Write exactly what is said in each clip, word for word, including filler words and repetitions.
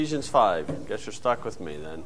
Ephesians five. Guess you're stuck with me then.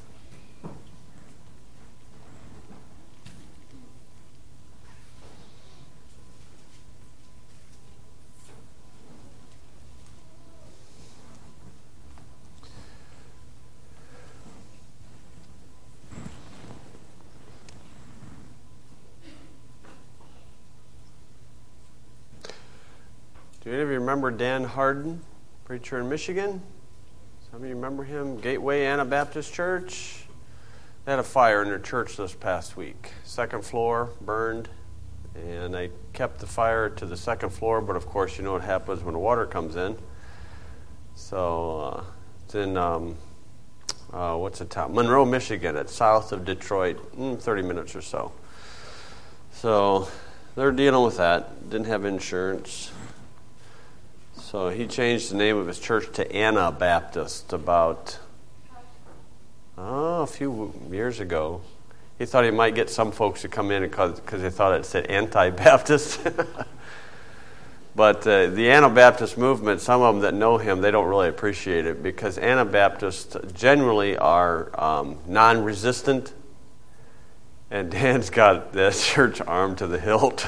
Do any of you remember Dan Harden, preacher in Michigan? Some of you remember him? Gateway Anabaptist Church. They had a fire in their church this past week. Second floor burned, and they kept the fire to the second floor, but of course you know what happens when the water comes in. So uh, it's in, um, uh, what's the town? Monroe, Michigan. It's south of Detroit, mm, thirty minutes or so. So they're dealing with that. Didn't have insurance. So he changed the name of his church to Anabaptist about oh, a few years ago. He thought he might get some folks to come in because they thought it said anti-Baptist. But uh, the Anabaptist movement, some of them that know him, they don't really appreciate it because Anabaptists generally are um, non-resistant. And Dan's got this church armed to the hilt.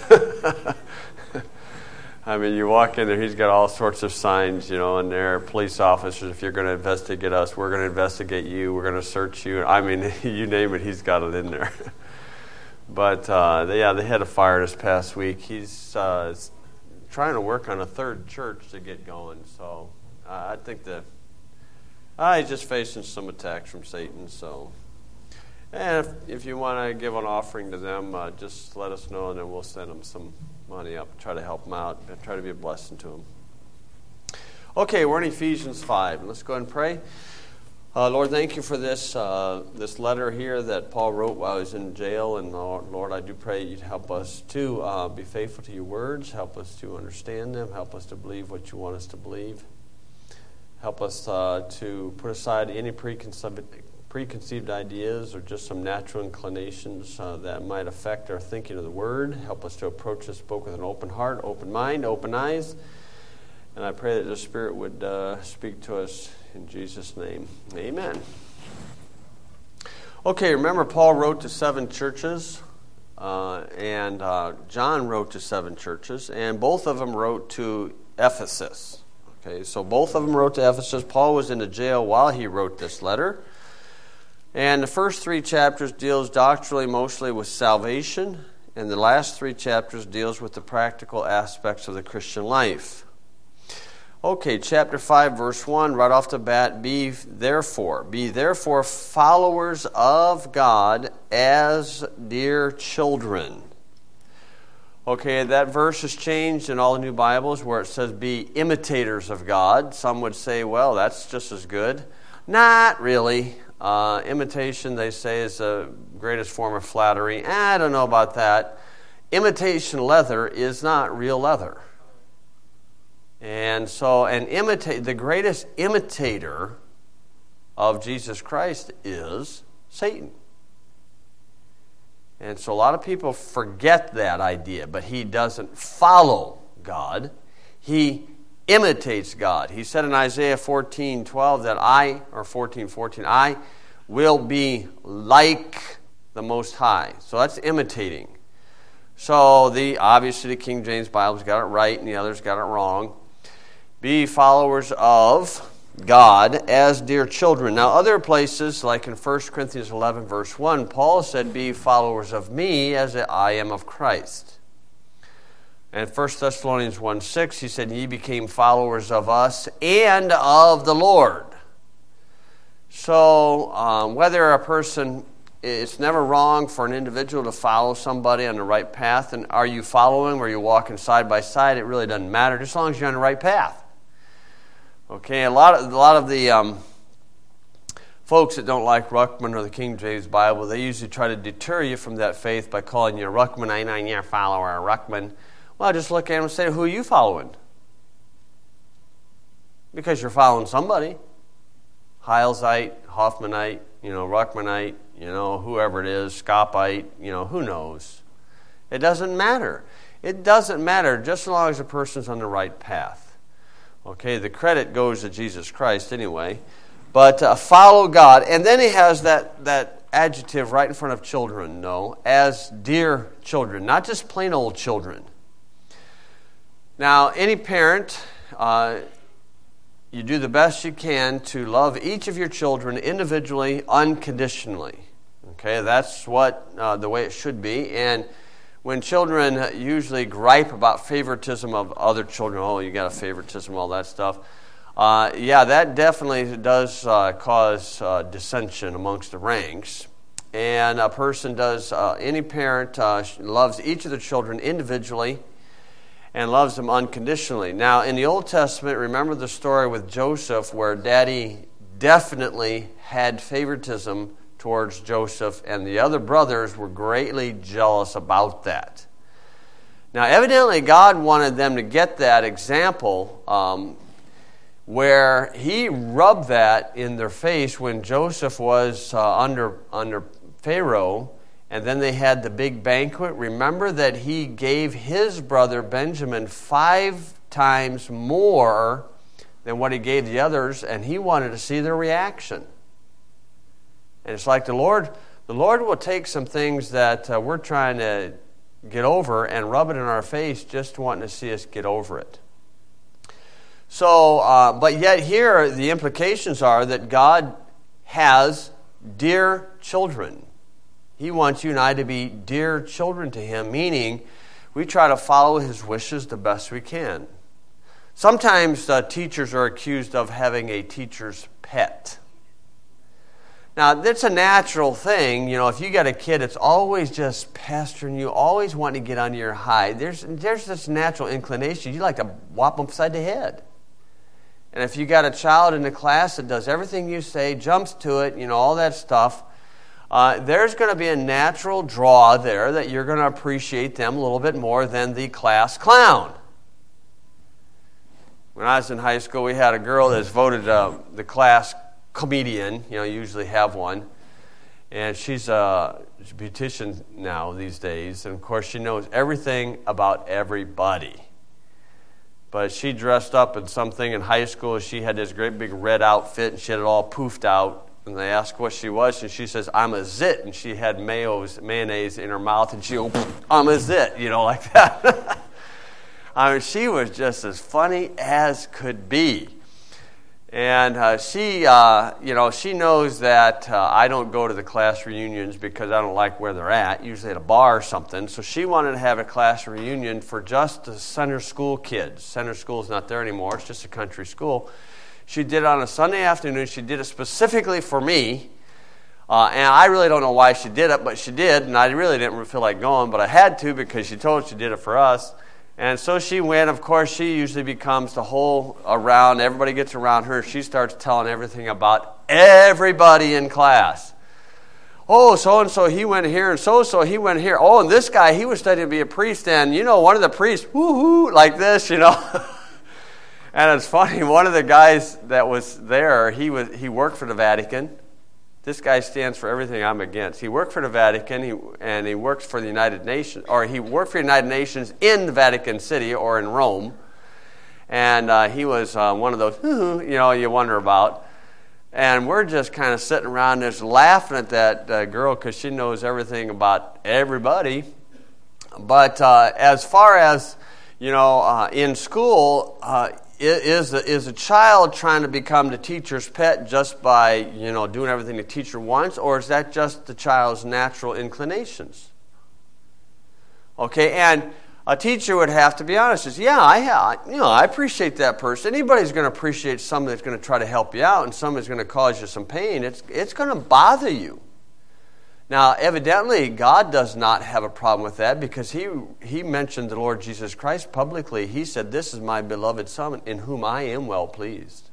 I mean, you walk in there, he's got all sorts of signs, you know, and there are police officers. If you're going to investigate us, we're going to investigate you. We're going to search you. I mean, you name it, he's got it in there. But, uh, they, yeah, they had a fire this past week. He's uh, trying to work on a third church to get going. So uh, I think that uh, he's just facing some attacks from Satan. So, and if, if you want to give an offering to them, uh, just let us know, and then we'll send them some money up, try to help them out, and try to be a blessing to them. Okay, we're in Ephesians five. Let's go ahead and pray. Uh, Lord, thank you for this uh, this letter here that Paul wrote while he was in jail. And Lord, Lord I do pray you'd help us to uh, be faithful to your words, help us to understand them, help us to believe what you want us to believe. Help us uh, to put aside any preconceived preconceived ideas or just some natural inclinations uh, that might affect our thinking of the Word. Help us to approach this book with an open heart, open mind, open eyes. And I pray that the Spirit would uh, speak to us in Jesus' name. Amen. Okay, remember Paul wrote to seven churches, uh, and uh, John wrote to seven churches, and both of them wrote to Ephesus. Okay, so both of them wrote to Ephesus. Paul was in the jail while he wrote this letter. And the first three chapters deals doctrinally mostly with salvation, and the last three chapters deals with the practical aspects of the Christian life. Okay, chapter five, verse one, right off the bat, be therefore, be therefore followers of God as dear children. Okay, that verse is changed in all the new Bibles where it says be imitators of God. Some would say, well, that's just as good. Not really. Uh, imitation, they say, is the greatest form of flattery. I don't know about that. Imitation leather is not real leather. And so, an imitate the greatest imitator of Jesus Christ is Satan. And so a lot of people forget that idea, but he doesn't follow God. He imitates God. He said in Isaiah fourteen twelve that I, or fourteen fourteen, I will be like the Most High. So that's imitating. So the obviously the King James Bible's got it right and the others got it wrong. Be followers of God as dear children. Now other places, like in First Corinthians eleven verse one, Paul said, be followers of me as I am of Christ. And First Thessalonians one six, he said, ye became followers of us and of the Lord. So um, whether a person, it's never wrong for an individual to follow somebody on the right path. And are you following or are you walking side by side? It really doesn't matter, just as long as you're on the right path. Okay, a lot of, a lot of the um, folks that don't like Ruckman or the King James Bible, they usually try to deter you from that faith by calling you a Ruckman. I know you're a follower of Ruckman. Well, just look at him and say, who are you following? Because you're following somebody. Heilsite, Hoffmanite, you know, Ruckmanite, you know, whoever it is, Scoppite, you know, who knows? It doesn't matter. It doesn't matter just as long as a person's on the right path. Okay, the credit goes to Jesus Christ anyway. But uh, follow God. And then he has that, that adjective right in front of children, no, as dear children, not just plain old children. Now, any parent, uh, you do the best you can to love each of your children individually, unconditionally. Okay, that's what uh, the way it should be. And when children usually gripe about favoritism of other children, oh, you got a favoritism, all that stuff, uh, yeah, that definitely does uh, cause uh, dissension amongst the ranks. And a person does, uh, any parent uh, loves each of the children individually and loves them unconditionally. Now, in the Old Testament, remember the story with Joseph where Daddy definitely had favoritism towards Joseph, and the other brothers were greatly jealous about that. Now, evidently, God wanted them to get that example um, where he rubbed that in their face when Joseph was uh, under, under Pharaoh, and then they had the big banquet. Remember that he gave his brother Benjamin five times more than what he gave the others, and he wanted to see their reaction. And it's like the Lord, the Lord will take some things that uh, we're trying to get over and rub it in our face, just wanting to see us get over it. So, uh, but yet here the implications are that God has dear children. He wants you and I to be dear children to Him, meaning we try to follow His wishes the best we can. Sometimes uh, teachers are accused of having a teacher's pet. Now, that's a natural thing. You know, if you got a kid that's always just pestering you, always wanting to get under your hide, there's, there's this natural inclination. You like to whop them upside the head. And if you got a child in the class that does everything you say, jumps to it, you know, all that stuff, uh, there's going to be a natural draw there that you're going to appreciate them a little bit more than the class clown. When I was in high school, we had a girl that's voted uh, the class comedian, you know, you usually have one, and she's a beautician now these days, and of course she knows everything about everybody. But she dressed up in something in high school. She had this great big red outfit, and she had it all poofed out, and they asked what she was, and she says, "I'm a zit," and she had mayos, mayonnaise in her mouth, and she go, "I'm a zit," you know, like that. I mean, she was just as funny as could be. And uh, she, uh, you know, she knows that uh, I don't go to the class reunions because I don't like where they're at, usually at a bar or something. So she wanted to have a class reunion for just the center school kids. Center school's not there anymore. It's just a country school. She did it on a Sunday afternoon. She did it specifically for me. Uh, and I really don't know why she did it, but she did. And I really didn't feel like going, but I had to because she told us she did it for us. And so she went. Of course, she usually becomes the whole around. Everybody gets around her. She starts telling everything about everybody in class. Oh, so-and-so, he went here, and so-and-so, he went here. Oh, and this guy, he was studying to be a priest, and, you know, one of the priests, woo-hoo, like this, you know. And it's funny, one of the guys that was there, he was he worked for the Vatican. This guy stands for everything I'm against. He worked for the Vatican, he, and he works for the United Nations, or he worked for the United Nations in the Vatican City or in Rome. And uh, he was uh, one of those, you know, you wonder about. And we're just kind of sitting around just laughing at that uh, girl because she knows everything about everybody. But uh, as far as, you know, uh, in school, uh, Is a, is a child trying to become the teacher's pet just by, you know, doing everything the teacher wants, or is that just the child's natural inclinations? Okay, and a teacher would have to be honest. Says, yeah, I have, you know, I appreciate that person. Anybody's going to appreciate somebody that's going to try to help you out, and somebody's going to cause you some pain. It's it's going to bother you. Now, evidently, God does not have a problem with that because he he mentioned the Lord Jesus Christ publicly. He said, "This is my beloved Son in whom I am well pleased."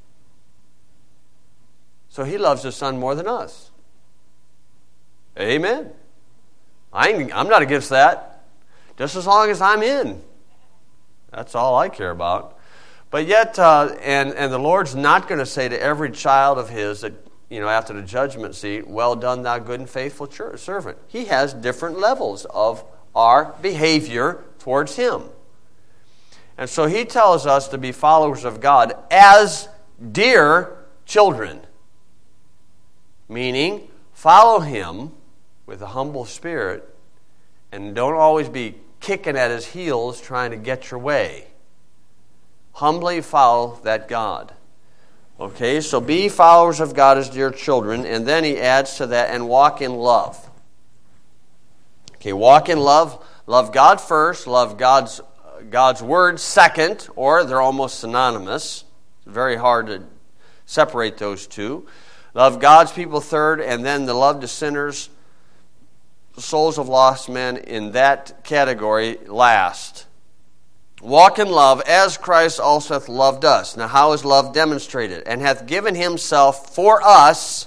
So he loves his Son more than us. Amen. I ain't, I'm not against that. Just as long as I'm in. That's all I care about. But yet, uh, and, and the Lord's not going to say to every child of his that, you know, after the judgment seat, "Well done, thou good and faithful servant." He has different levels of our behavior towards him. And so he tells us to be followers of God as dear children. Meaning, follow him with a humble spirit and don't always be kicking at his heels trying to get your way. Humbly follow that God. Okay, so be followers of God as dear children, and then he adds to that, and walk in love. Okay, walk in love. Love God first, love God's God's word second, or they're almost synonymous. It's very hard to separate those two. Love God's people third, and then the love to sinners, souls of lost men in that category last. Walk in love as Christ also hath loved us. Now how is love demonstrated? And hath given himself for us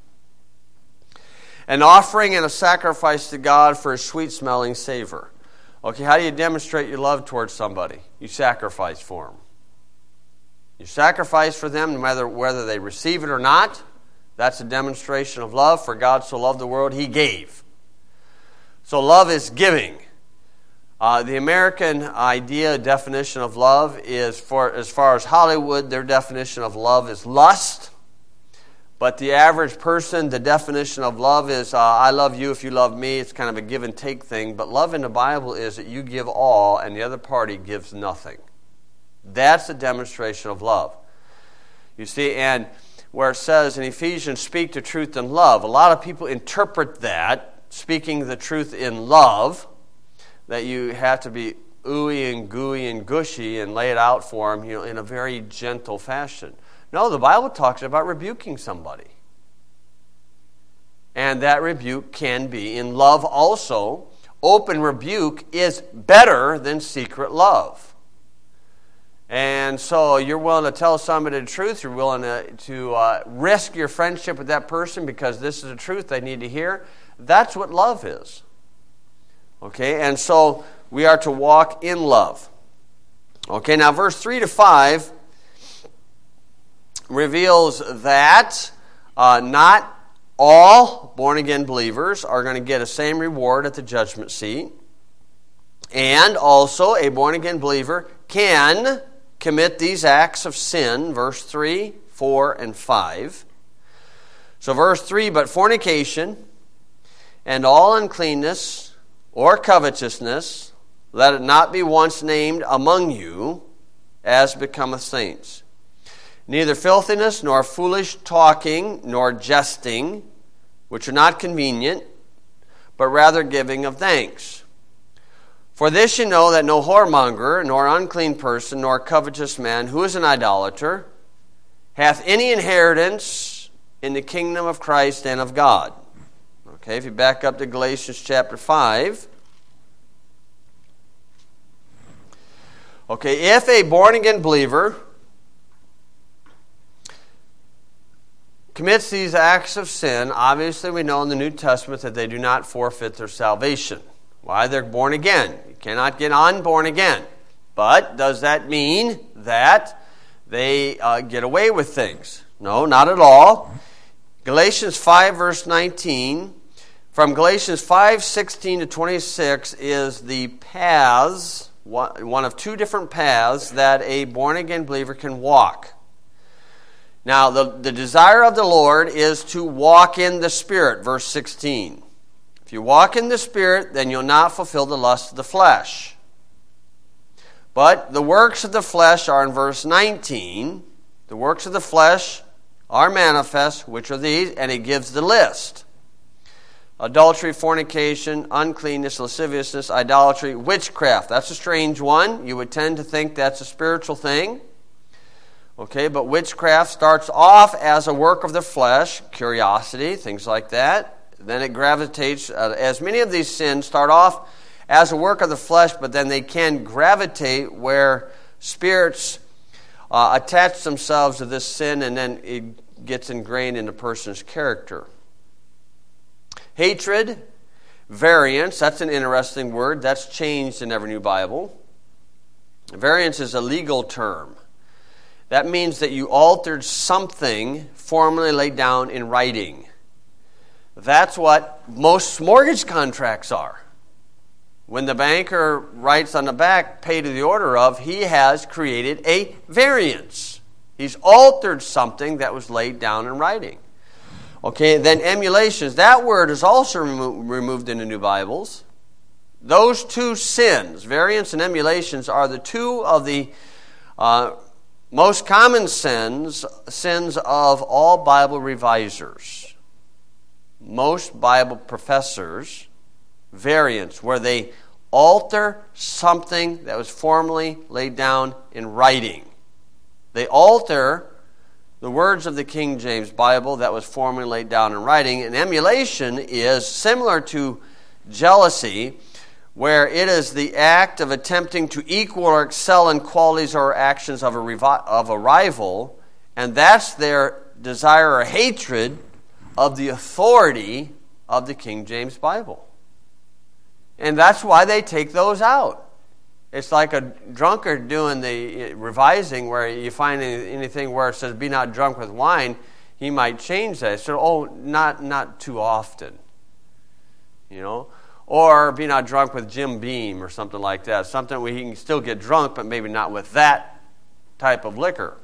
an offering and a sacrifice to God for a sweet-smelling savor. Okay, how do you demonstrate your love towards somebody? You sacrifice for them. You sacrifice for them no matter whether they receive it or not. That's a demonstration of love. For God so loved the world, he gave. So love is giving. Uh, the American idea, definition of love is, for as far as Hollywood, their definition of love is lust. But the average person, the definition of love is, uh, I love you if you love me. It's kind of a give and take thing. But love in the Bible is that you give all and the other party gives nothing. That's a demonstration of love. You see, and where it says in Ephesians, speak the truth in love, a lot of people interpret that, speaking the truth in love, that you have to be ooey and gooey and gushy and lay it out for them, you know, in a very gentle fashion. No, the Bible talks about rebuking somebody. And that rebuke can be in love also. Open rebuke is better than secret love. And so you're willing to tell somebody the truth. You're willing to, to uh, risk your friendship with that person because this is the truth they need to hear. That's what love is. Okay, and so we are to walk in love. Okay, now verse three to five reveals that uh, not all born-again believers are going to get the same reward at the judgment seat. And also a born-again believer can commit these acts of sin, verse three, four, and five. So verse three, but fornication and all uncleanness or covetousness, let it not be once named among you, as becometh saints. Neither filthiness, nor foolish talking, nor jesting, which are not convenient, but rather giving of thanks. For this you know that no whoremonger, nor unclean person, nor covetous man, who is an idolater, hath any inheritance in the kingdom of Christ and of God. Okay, if you back up to Galatians chapter five. Okay, if a born-again believer commits these acts of sin, obviously we know in the New Testament that they do not forfeit their salvation. Why? They're born again. You cannot get unborn again. But does that mean that they uh, get away with things? No, not at all. Galatians five, verse nineteen. From Galatians five, sixteen to twenty-six is the paths, one of two different paths that a born-again believer can walk. Now, the, the desire of the Lord is to walk in the Spirit, verse sixteen. If you walk in the Spirit, then you'll not fulfill the lust of the flesh. But the works of the flesh are in verse nineteen. The works of the flesh are manifest, which are these, and he gives the list. Adultery, fornication, uncleanness, lasciviousness, idolatry, witchcraft. That's a strange one. You would tend to think that's a spiritual thing. Okay, but witchcraft starts off as a work of the flesh, curiosity, things like that. Then it gravitates, uh, as many of these sins start off as a work of the flesh, but then they can gravitate where spirits uh, attach themselves to this sin and then it gets ingrained in the person's character. Hatred, variance, that's an interesting word. That's changed in every new Bible. Variance is a legal term. That means that you altered something formerly laid down in writing. That's what most mortgage contracts are. When the banker writes on the back, pay to the order of, he has created a variance. He's altered something that was laid down in writing. Okay, then emulations. That word is also remo- removed in the New Bibles. Those two sins, variance and emulations, are the two of the uh, most common sins, sins of all Bible revisers. Most Bible professors, variance, where they alter something that was formerly laid down in writing. They alter the words of the King James Bible that was formerly laid down in writing. And emulation is similar to jealousy, where it is the act of attempting to equal or excel in qualities or actions of a, revi- of a rival, and that's their desire or hatred of the authority of the King James Bible. And that's why they take those out. It's like a drunkard doing the revising, where you find anything where it says, be not drunk with wine, he might change that. So, oh, not not too often. You know? Or be not drunk with Jim Beam or something like that. Something where he can still get drunk, but maybe not with that type of liquor.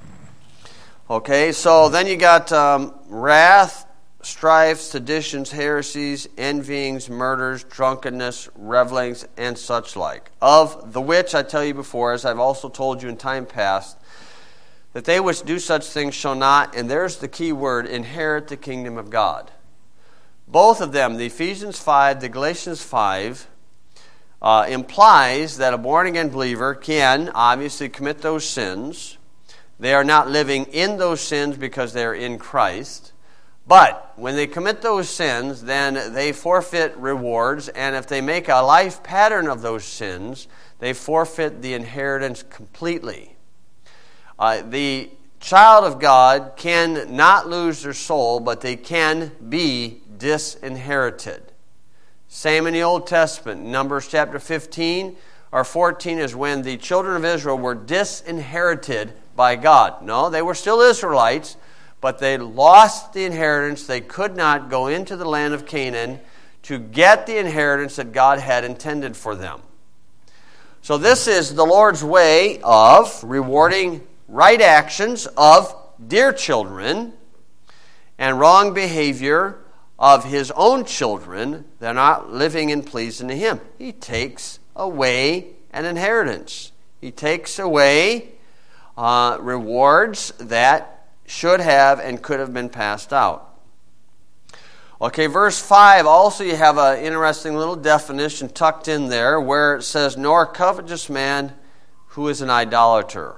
Okay, so then you got um, wrath, strife, seditions, heresies, envyings, murders, drunkenness, revelings, and such like. Of the which I tell you before, as I've also told you in time past, that they which do such things shall not, and there's the key word, inherit the kingdom of God. Both of them, the Ephesians five, the Galatians five, uh, implies that a born-again believer can obviously commit those sins. They are not living in those sins because they are in Christ. But when they commit those sins, then they forfeit rewards, and if they make a life pattern of those sins, they forfeit the inheritance completely. Uh, the child of God can not lose their soul, but they can be disinherited. Same in the Old Testament. Numbers chapter fifteen or fourteen is when the children of Israel were disinherited by God. No, they were still Israelites, but they lost the inheritance. They could not go into the land of Canaan to get the inheritance that God had intended for them. So this is the Lord's way of rewarding right actions of dear children and wrong behavior of his own children. They're not living and pleasing to him. He takes away an inheritance. He takes away uh, rewards that should have and could have been passed out. Okay, verse five, also you have an interesting little definition tucked in there where it says, nor covetous man who is an idolater.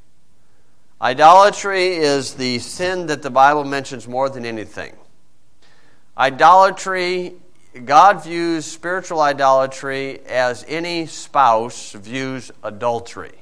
Idolatry is the sin that the Bible mentions more than anything. Idolatry, God views spiritual idolatry as any spouse views adultery.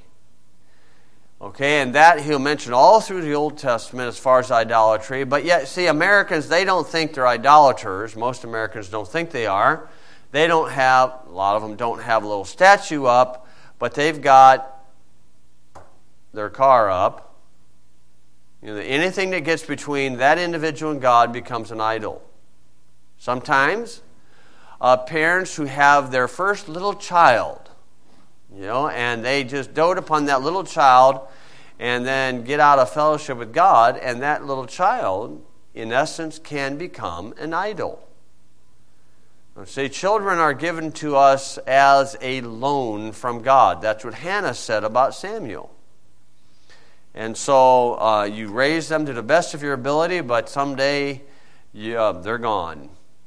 Okay, and that he'll mention all through the Old Testament as far as idolatry. But yet, see, Americans, they don't think they're idolaters. Most Americans don't think they are. They don't have, a lot of them don't have a little statue up, but they've got their car up. You know, anything that gets between that individual and God becomes an idol. Sometimes, uh, parents who have their first little child, you know, and they just dote upon that little child and then get out of fellowship with God, and that little child, in essence, can become an idol. See, children are given to us as a loan from God. That's what Hannah said about Samuel. And so uh, you raise them to the best of your ability, but someday you, uh, they're gone.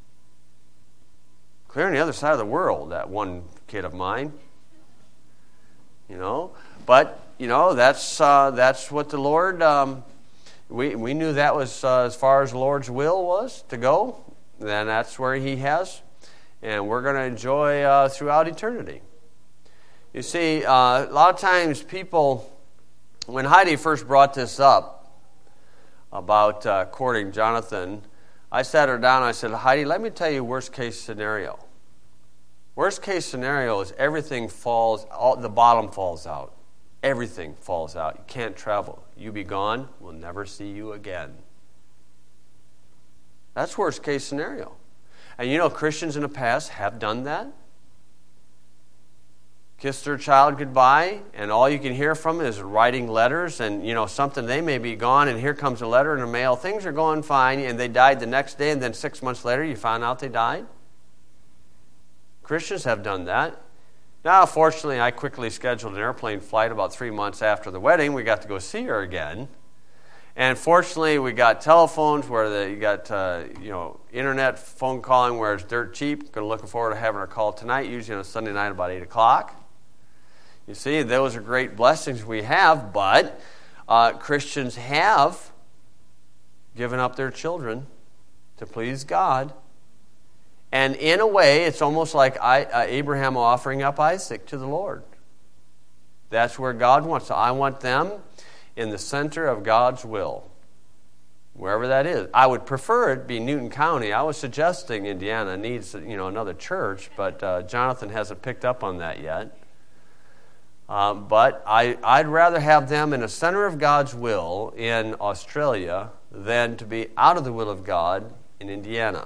Clear on the other side of the world, that one kid of mine. You know, but you know that's uh, that's what the Lord. Um, we we knew that was uh, as far as the Lord's will was to go. Then that's where He has, and we're going to enjoy uh, throughout eternity. You see, uh, a lot of times people, when Heidi first brought this up about uh, courting Jonathan, I sat her down and I said, Heidi, let me tell you worst case scenario. Worst case scenario is everything falls, all, the bottom falls out. Everything falls out. You can't travel. You be gone, we'll never see you again. That's worst case scenario. And you know, Christians in the past have done that. kiss their child goodbye, and all you can hear from them is writing letters, and you know something, they may be gone, and here comes a letter in the mail. Things are going fine, and they died the next day, and then six months later you found out they died. Christians have done that. Now, fortunately, I quickly scheduled an airplane flight about three months after the wedding. We got to go see her again. And fortunately, we got telephones where the, you got uh, you know internet phone calling where it's dirt cheap. Going looking forward to having her call tonight, usually on a Sunday night about eight o'clock. You see, those are great blessings we have, but uh, Christians have given up their children to please God. And in a way, it's almost like I, uh, Abraham offering up Isaac to the Lord. That's where God wants. So I want them in the center of God's will, wherever that is. I would prefer it be Newton County. I was suggesting Indiana needs you know another church, but uh, Jonathan hasn't picked up on that yet. Um, but I, I'd rather have them in the center of God's will in Australia than to be out of the will of God in Indiana.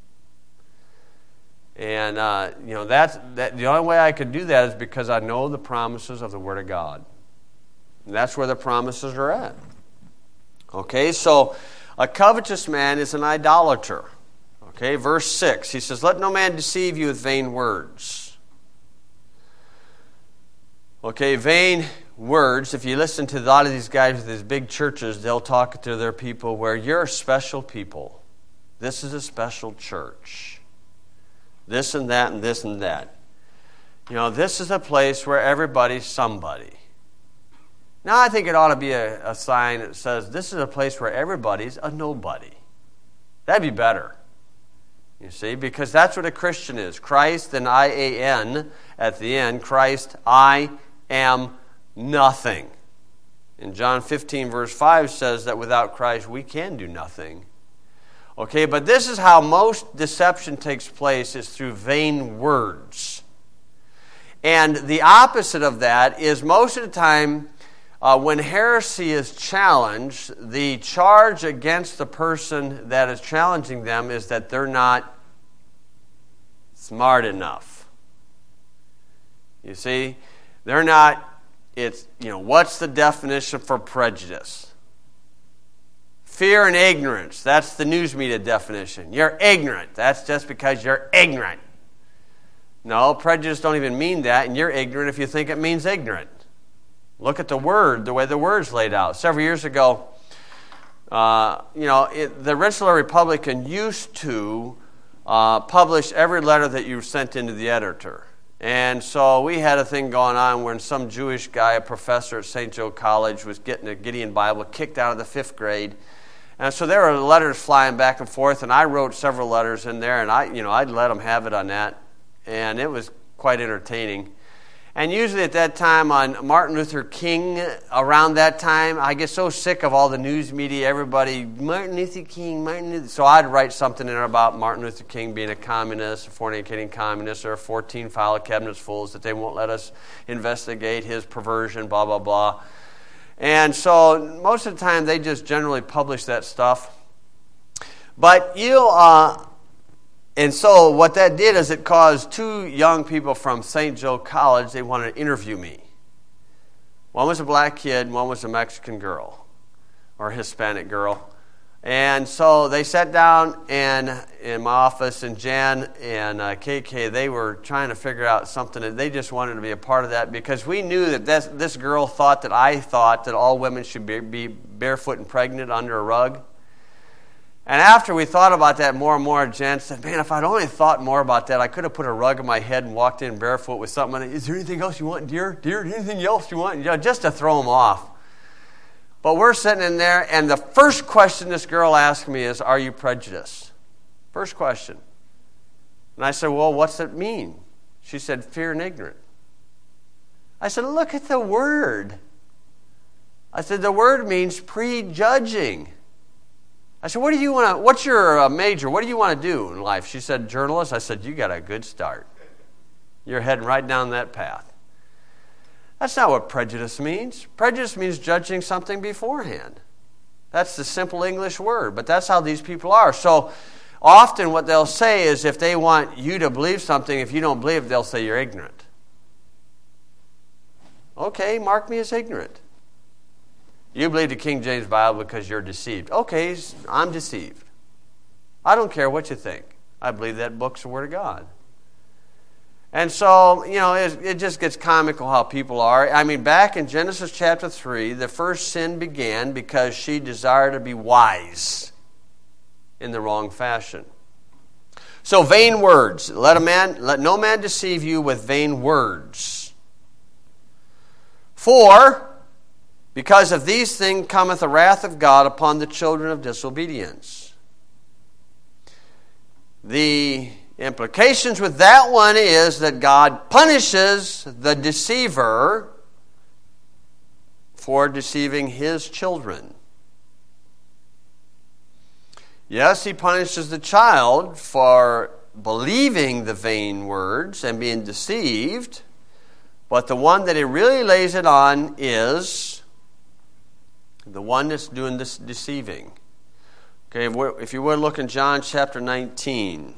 And uh, you know that's that. The only way I could do that is because I know the promises of the Word of God. And that's where the promises are at. Okay, so a covetous man is an idolater. Okay, verse six. He says, "Let no man deceive you with vain words." Okay, vain words. If you listen to a lot of these guys with these big churches, they'll talk to their people where you're a special people. This is a special church. This and that and this and that. You know, this is a place where everybody's somebody. Now, I think it ought to be a, a sign that says this is a place where everybody's a nobody. That'd be better. You see, because that's what a Christian is. Christ and I A N at the end. Christ, I am nothing. And John fifteen verse five says that without Christ we can do nothing. Okay, but this is how most deception takes place, is through vain words. And the opposite of that is most of the time uh, when heresy is challenged, the charge against the person that is challenging them is that they're not smart enough. You see, they're not, it's, you know, what's the definition for prejudice? Fear and ignorance. That's the news media definition. You're ignorant. That's just because you're ignorant. No, prejudice don't even mean that, and you're ignorant if you think it means ignorant. Look at the word, the way the word's laid out. Several years ago, uh, you know, it, the Rensselaer Republican used to uh, publish every letter that you sent into the editor. And so we had a thing going on when some Jewish guy, a professor at Saint Joe College, was getting a Gideon Bible kicked out of the fifth grade. And so there were letters flying back and forth, and I wrote several letters in there, and I, you know, I'd let them have it on that, and it was quite entertaining. And usually at that time on Martin Luther King, around that time, I get so sick of all the news media, everybody, Martin Luther King, Martin Luther. So I'd write something in there about Martin Luther King being a communist, a fornicating communist, or fourteen file cabinets full that they won't let us investigate his perversion, blah, blah, blah. And so most of the time they just generally publish that stuff. But you, uh, and so what that did is it caused two young people from Saint Joe College, they wanted to interview me. One was a black kid, one was a Mexican girl, or a Hispanic girl. And so they sat down and in my office, and Jan and uh, K K, they were trying to figure out something, and they just wanted to be a part of that because we knew that this, this girl thought that I thought that all women should be, be barefoot and pregnant under a rug. And after we thought about that more and more, Jan said, man, if I'd only thought more about that, I could have put a rug on my head and walked in barefoot with something. Is there anything else you want, dear? Dear, anything else you want? You know, just to throw them off. But we're sitting in there, and the first question this girl asked me is, are you prejudiced? First question. And I said, well, what's it mean? She said, fear and ignorant. I said, look at the word. I said, the word means prejudging. I said, what do you want to, what's your uh, major? What do you want to do in life? She said, journalist. I said, you got a good start. You're heading right down that path. That's not what prejudice means. Prejudice means judging something beforehand. That's the simple English word, but that's how these people are. So often what they'll say is if they want you to believe something, if you don't believe it, they'll say you're ignorant. Okay, mark me as ignorant. You believe the King James Bible because you're deceived. Okay, I'm deceived. I don't care what you think. I believe that book's the Word of God. And so, you know, it, it just gets comical how people are. I mean, back in Genesis chapter three, the first sin began because she desired to be wise in the wrong fashion. So, vain words. Let a man, let no man deceive you with vain words. For, because of these things cometh the wrath of God upon the children of disobedience. The implications with that one is that God punishes the deceiver for deceiving his children. Yes, he punishes the child for believing the vain words and being deceived, but the one that he really lays it on is the one that's doing this deceiving. Okay, if you would look in John chapter nineteen.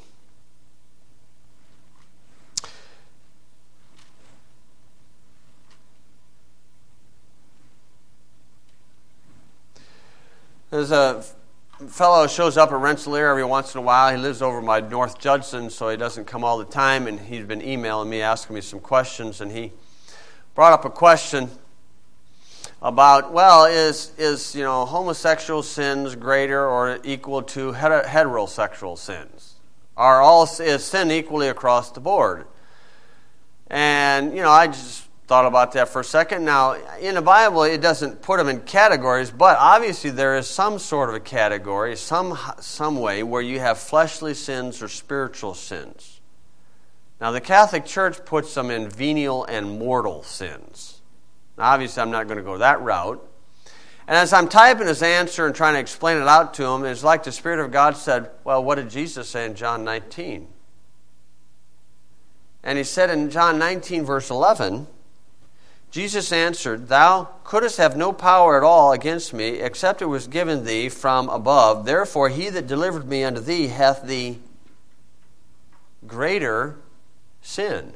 There's a fellow who shows up at Rensselaer every once in a while. He lives over by North Judson, so he doesn't come all the time, and he's been emailing me, asking me some questions, and he brought up a question about, well, is, is you know, homosexual sins greater or equal to heterosexual sins? Are all, is sin equally across the board? And, you know, I just thought about that for a second. Now, in the Bible, it doesn't put them in categories, but obviously there is some sort of a category, some some way where you have fleshly sins or spiritual sins. Now, the Catholic Church puts them in venial and mortal sins. Now, obviously, I'm not going to go that route. And as I'm typing his answer and trying to explain it out to him, it's like the Spirit of God said, well, what did Jesus say in John nineteen? And he said in John nineteen, verse eleven, Jesus answered, Thou couldst have no power at all against me, except it was given thee from above. Therefore he that delivered me unto thee hath the greater sin.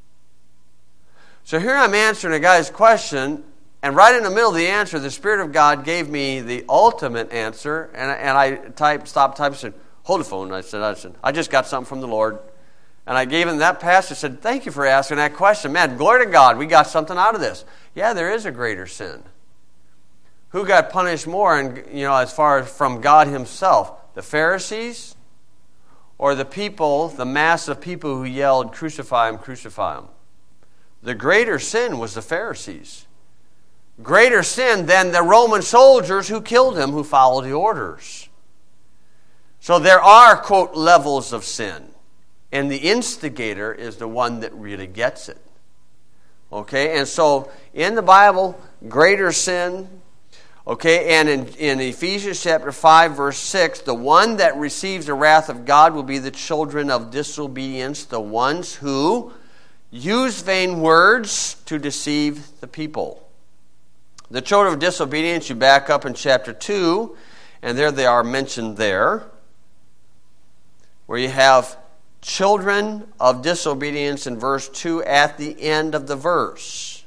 So here I'm answering a guy's question, and right in the middle of the answer, the Spirit of God gave me the ultimate answer, and, and I typed, stopped typing, said, hold the phone. I said, I said, I just got something from the Lord. And I gave him that passage. I said, thank you for asking that question. Man, glory to God, we got something out of this. Yeah, there is a greater sin. Who got punished more, and you know, as far as from God himself? The Pharisees or the people, the mass of people who yelled, crucify him, crucify him? The greater sin was the Pharisees. Greater sin than the Roman soldiers who killed him, who followed the orders. So there are, quote, levels of sin. And the instigator is the one that really gets it. Okay, and so in the Bible, greater sin. Okay, and in, in Ephesians chapter five, verse six, the one that receives the wrath of God will be the children of disobedience, the ones who use vain words to deceive the people. The children of disobedience, you back up in chapter two, and there they are mentioned there, where you have children of disobedience in verse two at the end of the verse.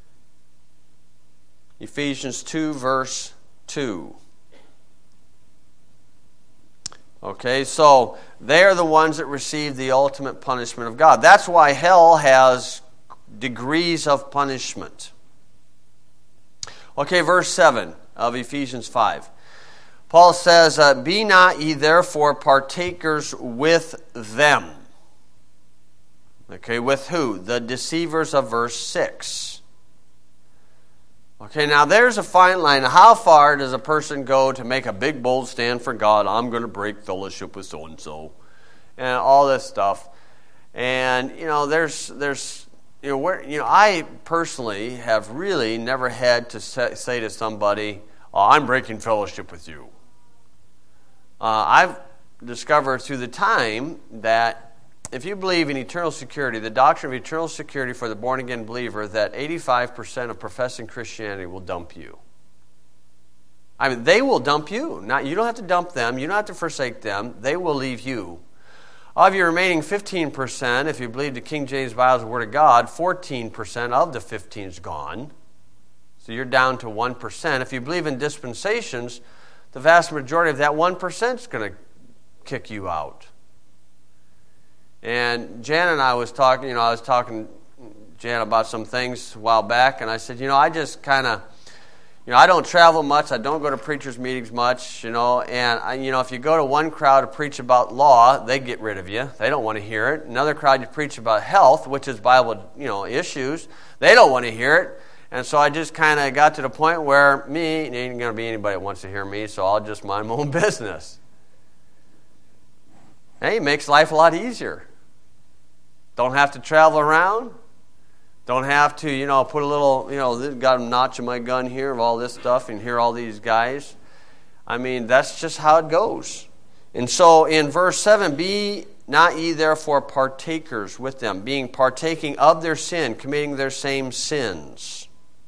Ephesians two, verse two. Okay, so they are the ones that receive the ultimate punishment of God. That's why hell has degrees of punishment. Okay, verse seven of Ephesians five. Paul says, uh, Be not ye therefore partakers with them. Okay, with who? The deceivers of verse six. Okay, now there's a fine line. How far does a person go to make a big, bold stand for God? I'm going to break fellowship with so-and-so. And all this stuff. And, you know, there's, there's you know, where, you know, I personally have really never had to say, say to somebody, oh, I'm breaking fellowship with you. Uh, I've discovered through the time that if you believe in eternal security, the doctrine of eternal security for the born-again believer, that eighty-five percent of professing Christianity will dump you. I mean, they will dump you. Not, you don't have to dump them. You don't have to forsake them. They will leave you. Of your remaining fifteen percent, if you believe the King James Bible is the Word of God, fourteen percent of the fifteen is gone. So you're down to one percent. If you believe in dispensations, the vast majority of that one percent is going to kick you out. And Jan and I was talking, you know, I was talking to Jan about some things a while back, and I said, you know, I just kind of, you know, I don't travel much, I don't go to preachers' meetings much, you know, and, I, you know, if you go to one crowd to preach about law, they get rid of you. They don't want to hear it. Another crowd you preach about health, which is Bible, you know, issues, they don't want to hear it. And so I just kind of got to the point where me, ain't going to be anybody that wants to hear me, so I'll just mind my own business. Hey, it makes life a lot easier. Don't have to travel around. Don't have to, you know, put a little, you know, got a notch in my gun here of all this stuff and hear all these guys. I mean, that's just how it goes. And so in verse seven, be not ye therefore partakers with them, being partaking of their sin, committing their same sins.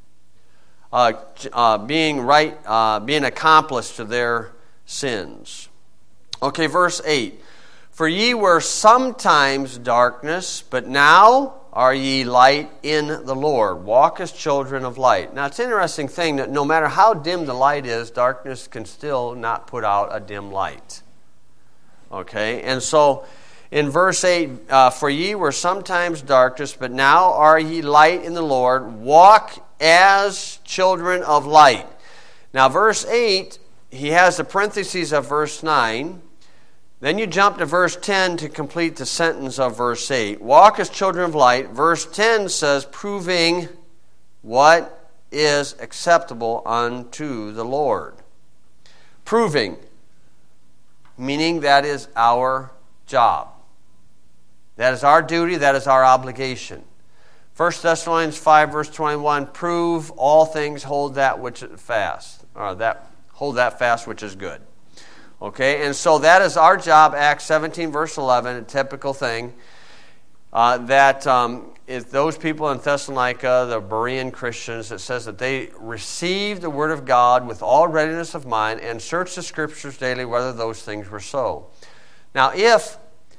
Uh, uh, being right, uh, being accomplice to their sins. Okay, verse eight. For ye were sometimes darkness, but now are ye light in the Lord. Walk as children of light. Now, it's an interesting thing that no matter how dim the light is, darkness can still not put out a dim light. Okay, and so in verse eight, uh, for ye were sometimes darkness, but now are ye light in the Lord. Walk as children of light. Now, verse eight, he has the parentheses of verse nine. Then you jump to verse ten to complete the sentence of verse eight. Walk as children of light. Verse ten says, proving what is acceptable unto the Lord. Proving, meaning that is our job. That is our duty, that is our obligation. First Thessalonians five, verse twenty-one, prove all things, hold that which is fast. Or that hold that fast which is good. Okay, and so that is our job. Acts seventeen, verse eleven, a typical thing. Uh, that um, is those people in Thessalonica, the Berean Christians, it says that they received the word of God with all readiness of mind and searched the scriptures daily whether those things were so. Now, if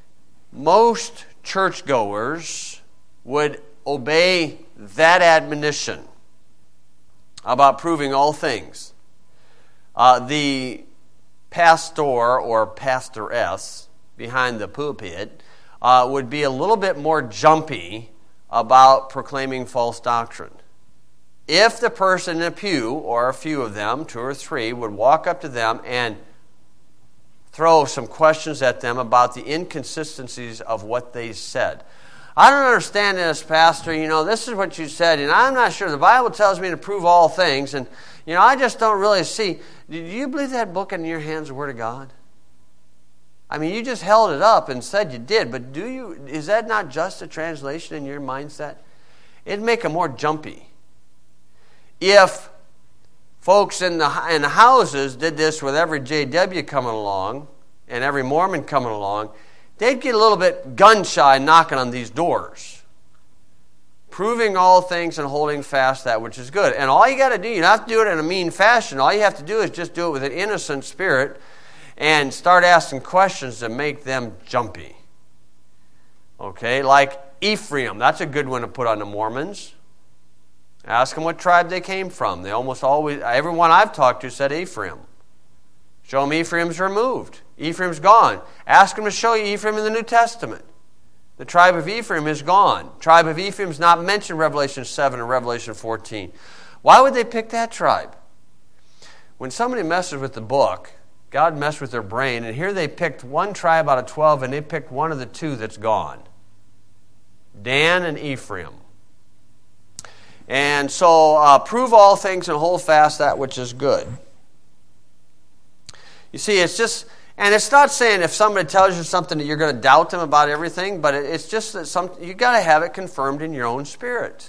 most churchgoers would obey that admonition about proving all things, uh, the pastor or pastoress behind the pulpit uh, would be a little bit more jumpy about proclaiming false doctrine. If the person in a pew, or a few of them, two or three, would walk up to them and throw some questions at them about the inconsistencies of what they said. I don't understand this, Pastor. You know, this is what you said, and I'm not sure. The Bible tells me to prove all things, and, you know, I just don't really see. Do you believe that book in your hands is the Word of God? I mean, you just held it up and said you did, but do you? Is that not just a translation in your mindset? It'd make it more jumpy. If folks in the, in the houses did this with every J W coming along and every Mormon coming along, they'd get a little bit gun-shy knocking on these doors. Proving all things and holding fast that which is good. And all you got to do, you don't have to do it in a mean fashion. All you have to do is just do it with an innocent spirit and start asking questions that make them jumpy. Okay, like Ephraim. That's a good one to put on the Mormons. Ask them what tribe they came from. They almost always, everyone I've talked to said Ephraim. Show them Ephraim's removed. Ephraim's gone. Ask them to show you Ephraim in the New Testament. The tribe of Ephraim is gone. Tribe of Ephraim is not mentioned in Revelation seven and Revelation fourteen. Why would they pick that tribe? When somebody messes with the book, God messed with their brain, and here they picked one tribe out of twelve, and they picked one of the two that's gone. Dan and Ephraim. And so, uh, prove all things and hold fast that which is good. You see, it's just... And it's not saying if somebody tells you something that you're going to doubt them about everything, but it's just that some you got to have it confirmed in your own spirit.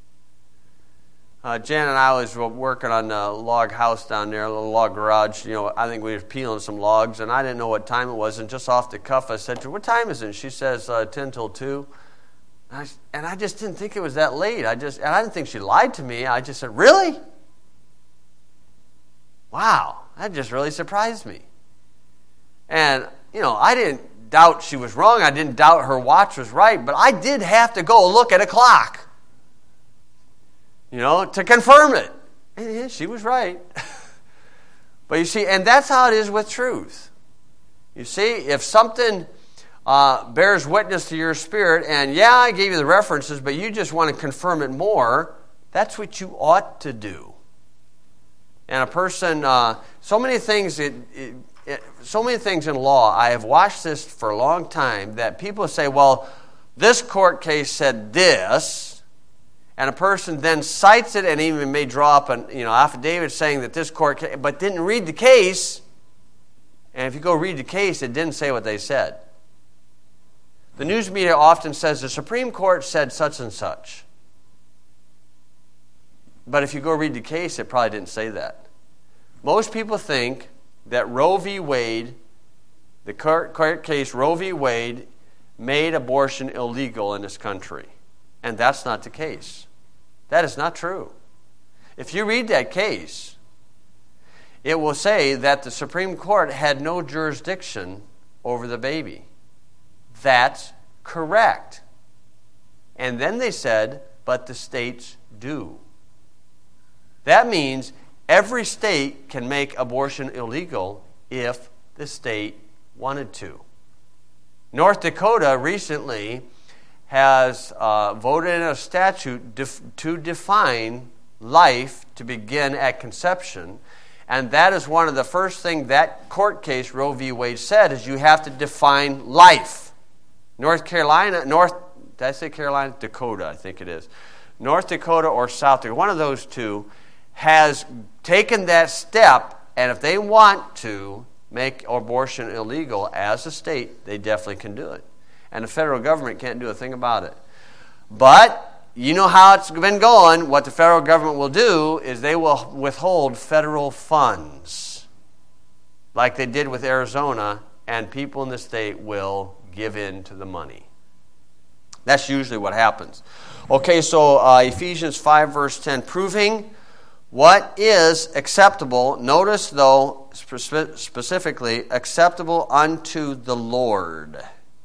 Uh, Jan and I was working on a log house down there, a little log garage. You know, I think we were peeling some logs, and I didn't know what time it was. And just off the cuff, I said to her, "What time is it?" And she says, uh, ten till two. And I, and I just didn't think it was that late. I just and I didn't think she lied to me. I just said, "Really? Wow, that just really surprised me." And, you know, I didn't doubt she was wrong. I didn't doubt her watch was right. But I did have to go look at a clock, you know, to confirm it. And yeah, she was right. But you see, and that's how it is with truth. You see, if something uh, bears witness to your spirit, and yeah, I gave you the references, but you just want to confirm it more, that's what you ought to do. And a person, uh, so many things, it, it, it, so many things in law, I have watched this for a long time, that people say, well, this court case said this, and a person then cites it and even may draw up an you know affidavit saying that this court case, but didn't read the case. And if you go read the case, it didn't say what they said. The news media often says the Supreme Court said such and such. But if you go read the case, it probably didn't say that. Most people think that Roe v. Wade, the court, court case Roe v. Wade, made abortion illegal in this country. And that's not the case. That is not true. If you read that case, it will say that the Supreme Court had no jurisdiction over the baby. That's correct. And then they said, but the states do. That means every state can make abortion illegal if the state wanted to. North Dakota recently has uh, voted in a statute def- to define life to begin at conception. And that is one of the first things that court case, Roe v. Wade, said, is you have to define life. North Carolina, North, did I say Carolina? Dakota, I think it is. North Dakota or South Dakota, one of those two, has taken that step, and if they want to make abortion illegal as a state, they definitely can do it. And the federal government can't do a thing about it. But you know how it's been going. What the federal government will do is they will withhold federal funds, like they did with Arizona, and people in the state will give in to the money. That's usually what happens. Okay, so uh, Ephesians five, verse ten, proving what is acceptable. Notice, though, spe- specifically, acceptable unto the Lord.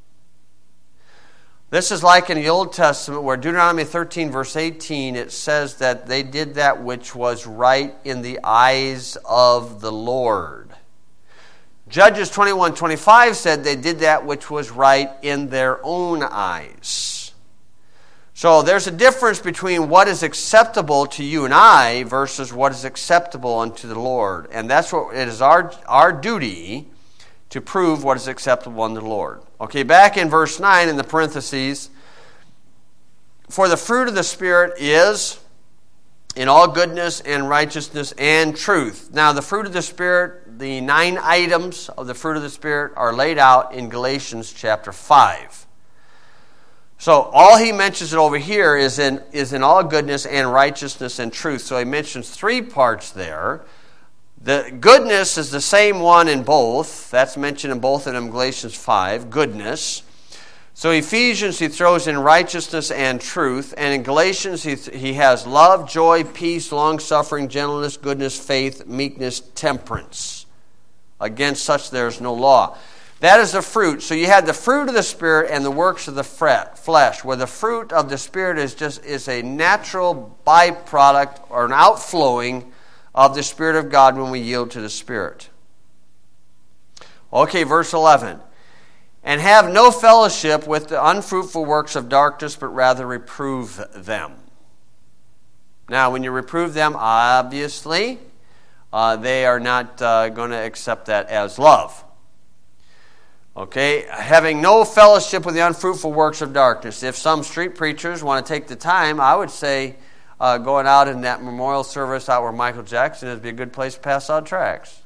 This is like in the Old Testament where Deuteronomy thirteen, verse eighteen, it says that they did that which was right in the eyes of the Lord. Judges twenty-one, twenty-five said they did that which was right in their own eyes. So there's a difference between what is acceptable to you and I versus what is acceptable unto the Lord. And that's what it is our, our duty to prove what is acceptable unto the Lord. Okay, back in verse nine in the parentheses, for the fruit of the Spirit is in all goodness and righteousness and truth. Now, the fruit of the Spirit, the nine items of the fruit of the Spirit are laid out in Galatians chapter five. So all he mentions it over here is in, is in all goodness and righteousness and truth. So he mentions three parts there. The goodness is the same one in both. That's mentioned in both of them, Galatians five, goodness. So Ephesians, he throws in righteousness and truth. And in Galatians, he, he has love, joy, peace, long-suffering, gentleness, goodness, faith, meekness, temperance. Against such there is no law. That is the fruit. So you had the fruit of the Spirit and the works of the flesh, where the fruit of the Spirit is just is a natural byproduct or an outflowing of the Spirit of God when we yield to the Spirit. Okay, verse eleven. And have no fellowship with the unfruitful works of darkness, but rather reprove them. Now, when you reprove them, obviously, uh, they are not uh, going to accept that as love. Okay, having no fellowship with the unfruitful works of darkness. If some street preachers want to take the time, I would say uh, going out in that memorial service out where Michael Jackson is would be a good place to pass out tracts.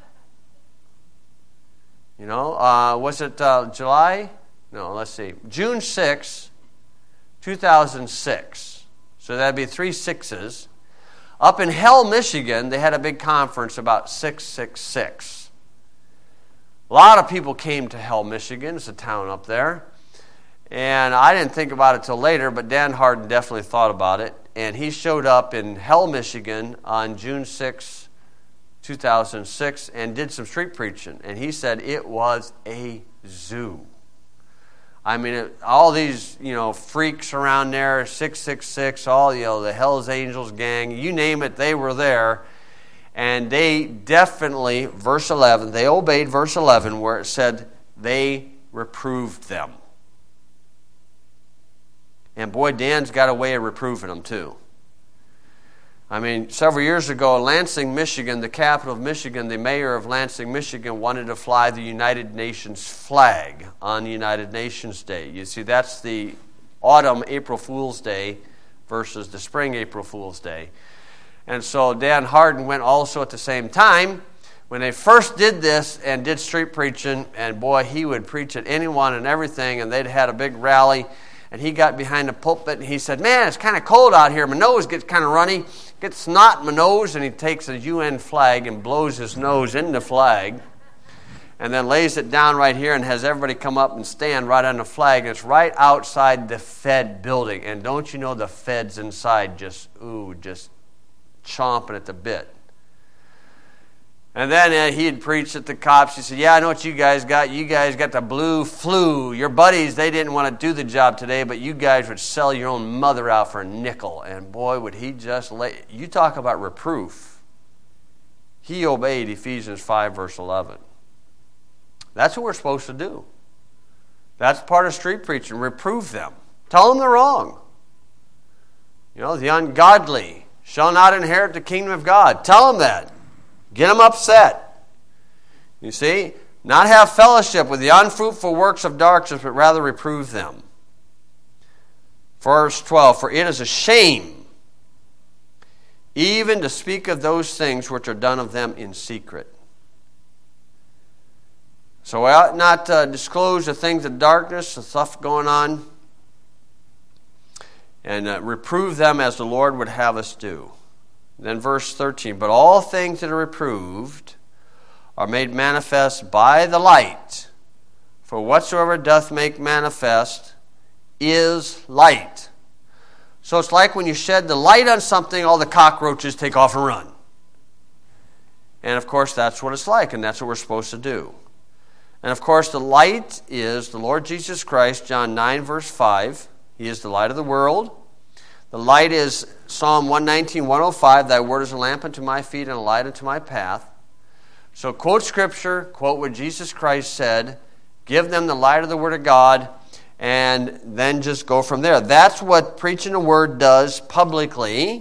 You know, uh, was it uh, July? No, let's see. June sixth, two thousand six. So that'd be three sixes. Up in Hell, Michigan, they had a big conference about six six six. A lot of people came to Hell, Michigan. It's a town up there. And I didn't think about it till later, but Dan Harden definitely thought about it. And he showed up in Hell, Michigan on June sixth, two thousand six and did some street preaching. And he said it was a zoo. I mean, it, all these, you know, freaks around there, six six six, all, you know, the Hells Angels gang, you name it, they were there. And they definitely, verse eleven, they obeyed verse eleven where it said they reproved them. And boy, Dan's got a way of reproving them too. I mean, several years ago, Lansing, Michigan, the capital of Michigan, the mayor of Lansing, Michigan, wanted to fly the United Nations flag on the United Nations Day. You see, that's the autumn April Fool's Day versus the spring April Fool's Day. And so Dan Hardin went also at the same time. When they first did this and did street preaching, and boy, he would preach at anyone and everything, and they'd had a big rally, and he got behind the pulpit, and he said, man, it's kind of cold out here. My nose gets kind of runny. Gets snot in my nose, and he takes a U N flag and blows his nose in the flag, and then lays it down right here and has everybody come up and stand right on the flag. And it's right outside the Fed building. And don't you know the Fed's inside just, ooh, just chomping at the bit. And then uh, he had preached at the cops. He said, yeah, I know what you guys got. You guys got the blue flu. Your buddies, they didn't want to do the job today, but you guys would sell your own mother out for a nickel. And boy, would he just lay. You talk about reproof. He obeyed Ephesians five, verse eleven. That's what we're supposed to do. That's part of street preaching. Reprove them. Tell them they're wrong. You know, the ungodly shall not inherit the kingdom of God. Tell them that. Get them upset. You see? Not have fellowship with the unfruitful works of darkness, but rather reprove them. Verse twelve, for it is a shame even to speak of those things which are done of them in secret. So we ought not uh, disclose the things of darkness, the stuff going on, and uh, reprove them as the Lord would have us do. Then verse thirteen, but all things that are reproved are made manifest by the light, for whatsoever doth make manifest is light. So it's like when you shed the light on something, all the cockroaches take off and run. And of course that's what it's like, and that's what we're supposed to do. And of course the light is the Lord Jesus Christ, John nine verse five. He is the light of the world. The light is Psalm one nineteen, one oh five, thy word is a lamp unto my feet and a light unto my path. So quote Scripture, quote what Jesus Christ said, give them the light of the Word of God, and then just go from there. That's what preaching the Word does publicly.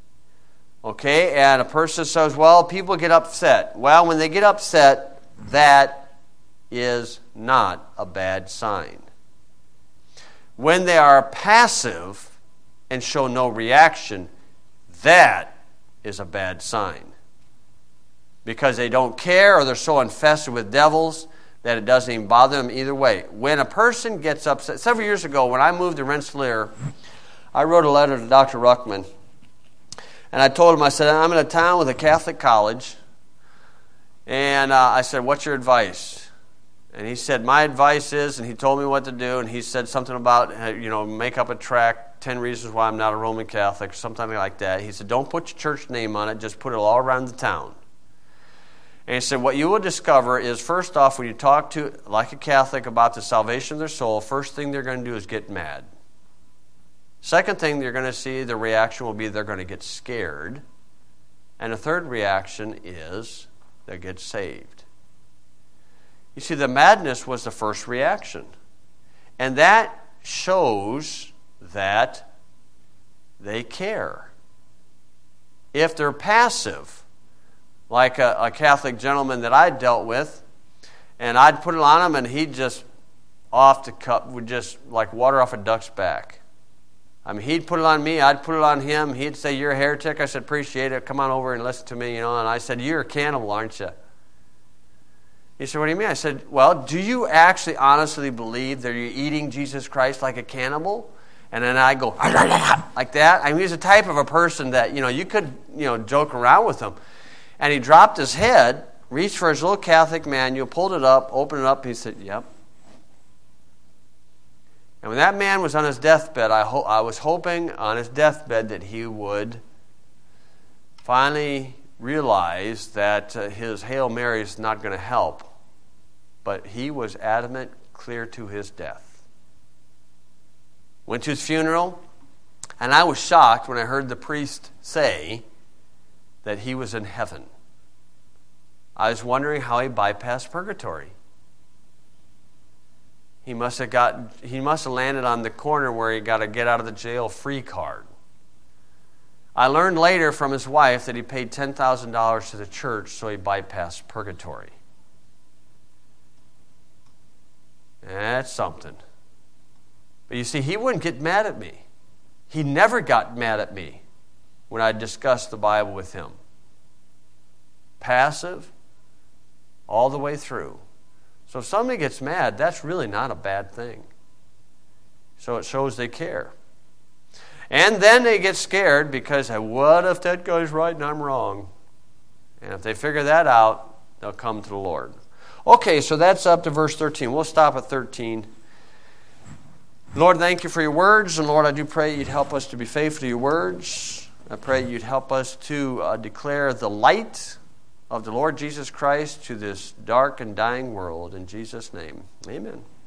Okay, and a person says, well, people get upset. Well, when they get upset, that is not a bad sign. When they are passive and show no reaction, that is a bad sign. Because they don't care, or they're so infested with devils that it doesn't even bother them either way. When a person gets upset, several years ago when I moved to Rensselaer, I wrote a letter to Doctor Ruckman, and I told him, I said, I'm in a town with a Catholic college, and uh, I said, what's your advice? And he said, my advice is, and he told me what to do, and he said something about, you know, make up a tract, ten reasons why I'm not a Roman Catholic, or something like that. He said, don't put your church name on it, just put it all around the town. And he said, what you will discover is, first off, when you talk to, like a Catholic, about the salvation of their soul, first thing they're going to do is get mad. Second thing they're going to see, the reaction will be they're going to get scared. And the third reaction is they'll get saved. You see, the madness was the first reaction. And that shows that they care. If they're passive, like a, a Catholic gentleman that I dealt with, and I'd put it on him and he'd just off the cup, would just like water off a duck's back. I mean, he'd put it on me, I'd put it on him. He'd say, you're a heretic. I said, appreciate it. Come on over and listen to me, you know. And I said, you're a cannibal, aren't you? He said, what do you mean? I said, well, do you actually honestly believe that you're eating Jesus Christ like a cannibal? And then I go, like that. I mean, he's a type of a person that, you know, you could, you know, joke around with him. And he dropped his head, reached for his little Catholic manual, pulled it up, opened it up, and he said, yep. And when that man was on his deathbed, I, ho- I was hoping on his deathbed that he would finally realize that uh, his Hail Mary is not going to help. But he was adamant clear to his death. Went to his funeral, and I was shocked when I heard the priest say that he was in heaven. I was wondering how he bypassed purgatory. He must have got he must have landed on the corner where he got a get out of the jail free card. I learned later from his wife that he paid ten thousand dollars to the church so he bypassed purgatory. That's something. But you see, he wouldn't get mad at me. He never got mad at me when I discussed the Bible with him. Passive all the way through. So if somebody gets mad, that's really not a bad thing. So it shows they care. And then they get scared because, what if that guy's right and I'm wrong? And if they figure that out, they'll come to the Lord. Okay, so that's up to verse thirteen. We'll stop at thirteen. Lord, thank you for your words. And Lord, I do pray you'd help us to be faithful to your words. I pray you'd help us to uh, declare the light of the Lord Jesus Christ to this dark and dying world. In Jesus' name, amen.